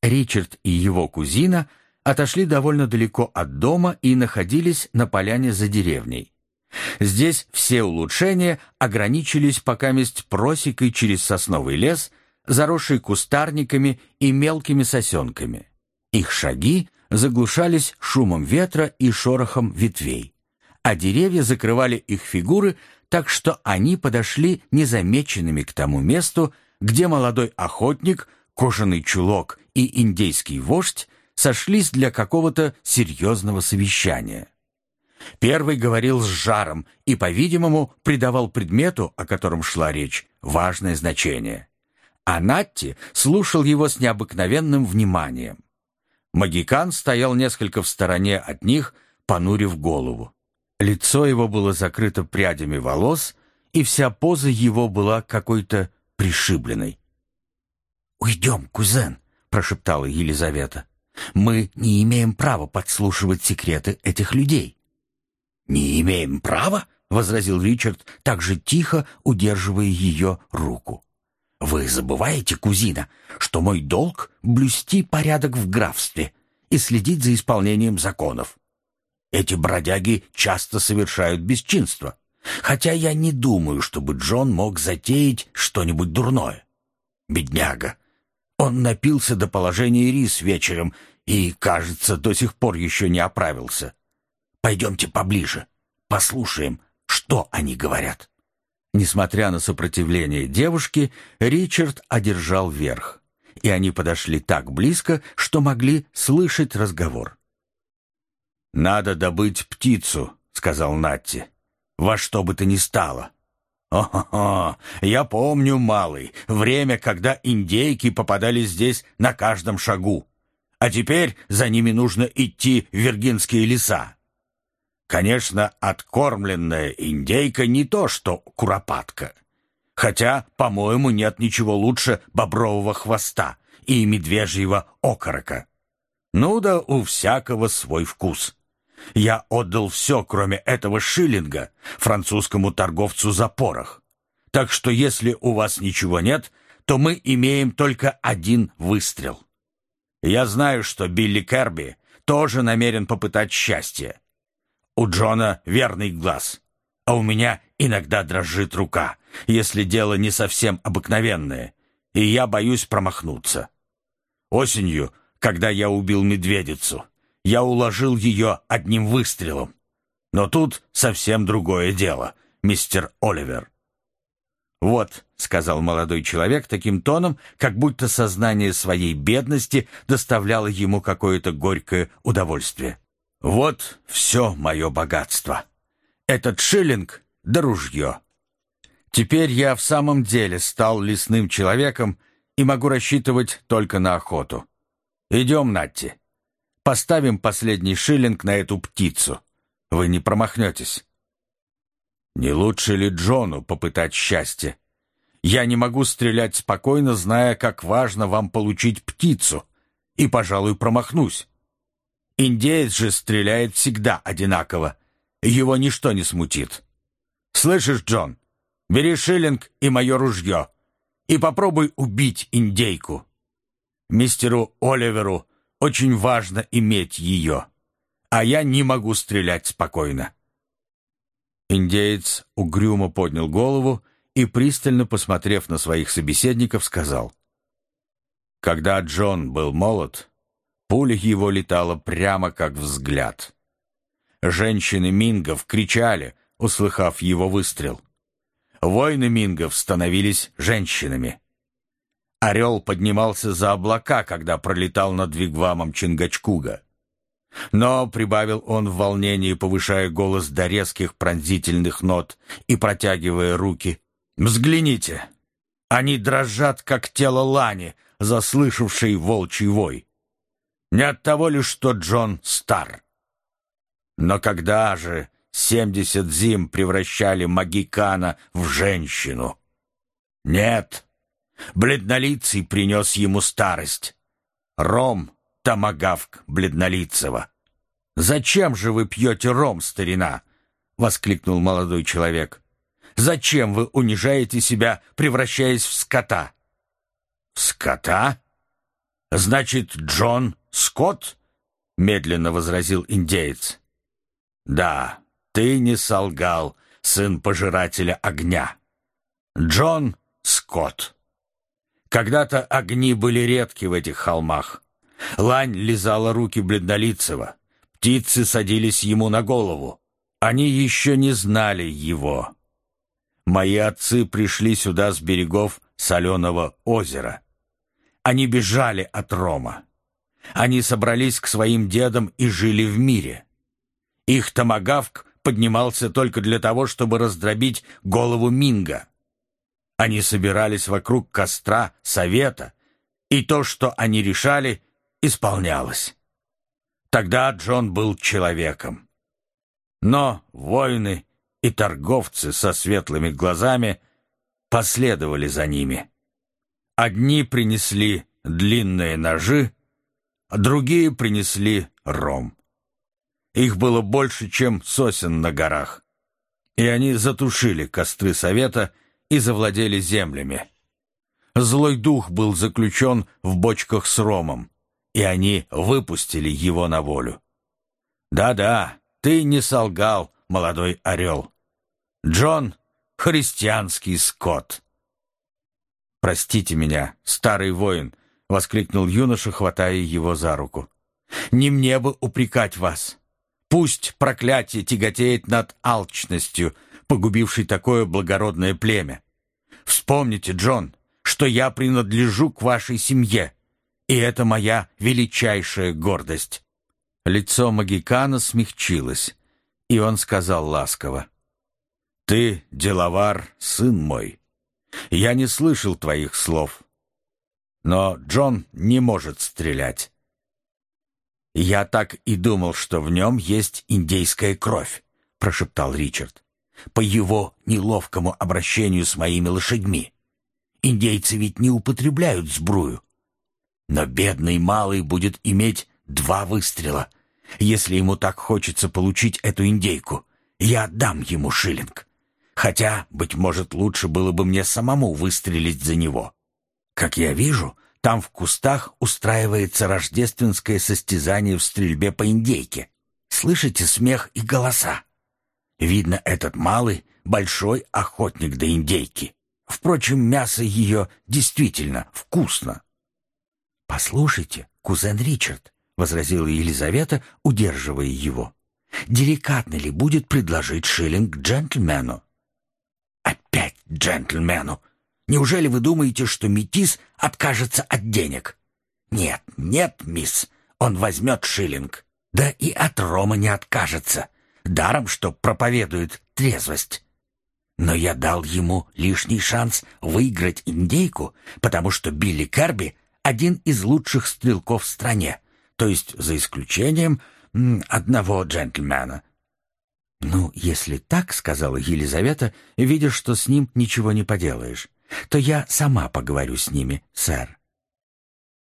Ричард и его кузина отошли довольно далеко от дома и находились на поляне за деревней. Здесь все улучшения ограничились покаместь просекой через сосновый лес, заросший кустарниками и мелкими сосенками. Их шаги заглушались шумом ветра и шорохом ветвей, а деревья закрывали их фигуры, так что они подошли незамеченными к тому месту, где молодой охотник, кожаный чулок и индейский вождь сошлись для какого-то серьезного совещания. Первый говорил с жаром и, по-видимому, придавал предмету, о котором шла речь, важное значение. А Натти слушал его с необыкновенным вниманием. Магикан стоял несколько в стороне от них, понурив голову. Лицо его было закрыто прядями волос, и вся поза его была какой-то пришибленной. «Уйдем, кузен», — прошептала Елизавета. «Мы не имеем права подслушивать секреты этих людей». «Не имеем права?» — возразил Ричард, так же тихо удерживая ее руку. «Вы забываете, кузина, что мой долг — блюсти порядок в графстве и следить за исполнением законов. Эти бродяги часто совершают бесчинство, хотя я не думаю, чтобы Джон мог затеять что-нибудь дурное. Бедняга! Он напился до положения рис вечером и, кажется, до сих пор еще не оправился. Пойдемте поближе, послушаем, что они говорят». Несмотря на сопротивление девушки, Ричард одержал верх, и они подошли так близко, что могли слышать разговор. «Надо добыть птицу», — сказал Натти, — «во что бы то ни стало». «О-хо-хо! Я помню, малый, время, когда индейки попадали здесь на каждом шагу, а теперь за ними нужно идти в виргинские леса. Конечно, откормленная индейка не то, что куропатка. Хотя, по-моему, нет ничего лучше бобрового хвоста и медвежьего окорока. Ну да у всякого свой вкус. Я отдал все, кроме этого шиллинга, французскому торговцу за порох. Так что если у вас ничего нет, то мы имеем только один выстрел. Я знаю, что Билли Керби тоже намерен попытать счастье. У Джона верный глаз, а у меня иногда дрожит рука, если дело не совсем обыкновенное, и я боюсь промахнуться. Осенью, когда я убил медведицу, я уложил ее одним выстрелом. Но тут совсем другое дело, мистер Оливер». «Вот», — сказал молодой человек таким тоном, как будто сознание своей бедности доставляло ему какое-то горькое удовольствие. «Вот все мое богатство. Этот шиллинг да ружье. Теперь я в самом деле стал лесным человеком и могу рассчитывать только на охоту. Идем, Натти. Поставим последний шиллинг на эту птицу. Вы не промахнетесь». «Не лучше ли Джону попытать счастье? Я не могу стрелять спокойно, зная, как важно вам получить птицу, и, пожалуй, промахнусь. Индеец же стреляет всегда одинаково, его ничто не смутит. Слышишь, Джон, бери шиллинг и мое ружье, и попробуй убить индейку. Мистеру Оливеру очень важно иметь ее, а я не могу стрелять спокойно». Индеец угрюмо поднял голову и, пристально посмотрев на своих собеседников, сказал: «Когда Джон был молод, пуля его летала прямо как взгляд. Женщины мингов кричали, услыхав его выстрел. Воины мингов становились женщинами. Орел поднимался за облака, когда пролетал над вигвамом Чингачкуга. Но, — прибавил он в волнении, повышая голос до резких пронзительных нот и протягивая руки, — взгляните, они дрожат, как тело лани, заслышавшей волчий вой. Не от того ли, что Джон стар? Но когда же 70 зим превращали Магикана в женщину? Нет, бледнолицый принес ему старость. Ром — томагавк бледнолицего. «Зачем же вы пьете ром, старина?» — воскликнул молодой человек. «Зачем вы унижаете себя, превращаясь в скота?» «В скота? «Значит, Джон Скотт?» — медленно возразил индеец. «Да, ты не солгал, сын пожирателя огня. Джон Скотт. Когда-то огни были редки в этих холмах. Лань лизала руки бледнолицего, птицы садились ему на голову. Они еще не знали его. Мои отцы пришли сюда с берегов соленого озера. Они бежали от рома. Они собрались к своим дедам и жили в мире. Их томагавк поднимался только для того, чтобы раздробить голову Минга. Они собирались вокруг костра совета, и то, что они решали, исполнялось. Тогда Джон был человеком. Но воины и торговцы со светлыми глазами последовали за ними. Одни принесли длинные ножи, а другие принесли ром. Их было больше, чем сосен на горах, и они затушили костры совета и завладели землями. Злой дух был заключен в бочках с ромом, и они выпустили его на волю. Да-да, ты не солгал, молодой орел. Джон — христианский скот. «Простите меня, старый воин», — воскликнул юноша, хватая его за руку. «Не мне бы упрекать вас. Пусть проклятие тяготеет над алчностью, погубившей такое благородное племя. Вспомните, Джон, что я принадлежу к вашей семье, и это моя величайшая гордость». Лицо Магикана смягчилось, и он сказал ласково: «Ты деловар, сын мой. Я не слышал твоих слов. Но Джон не может стрелять». «Я так и думал, что в нем есть индейская кровь», — прошептал Ричард, «по его неловкому обращению с моими лошадьми. Индейцы ведь не употребляют сбрую. Но бедный малый будет иметь 2 выстрела. Если ему так хочется получить эту индейку, я отдам ему шиллинг. Хотя, быть может, лучше было бы мне самому выстрелить за него. Как я вижу, там в кустах устраивается рождественское состязание в стрельбе по индейке. Слышите смех и голоса? Видно, этот малый — большой охотник до индейки. Впрочем, мясо ее действительно вкусно». «Послушайте, кузен Ричард», — возразила Елизавета, удерживая его, «деликатно ли будет предложить шиллинг джентльмену?» «Опять джентльмену! Неужели вы думаете, что метис откажется от денег?» «Нет, нет, мисс, он возьмет шиллинг. Да и от рома не откажется. Даром, что проповедует трезвость. Но я дал ему лишний шанс выиграть индейку, потому что Билли Керби — один из лучших стрелков в стране, то есть за исключением одного джентльмена». «Ну, если так, — сказала Елизавета, видя, что с ним ничего не поделаешь, — то я сама поговорю с ними, сэр.